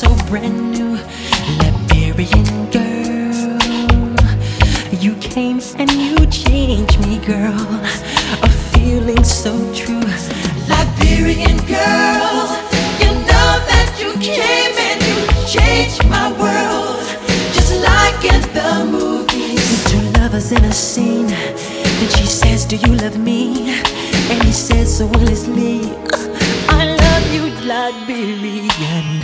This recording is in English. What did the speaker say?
so brand new. Liberian girl, you came and you changed me, girl. A feeling so true. Liberian girl, you know that you came and you changed my world, just like in the movies. Two lovers in a scene, then she says, do you love me? And he says so honestly, I love you, Liberian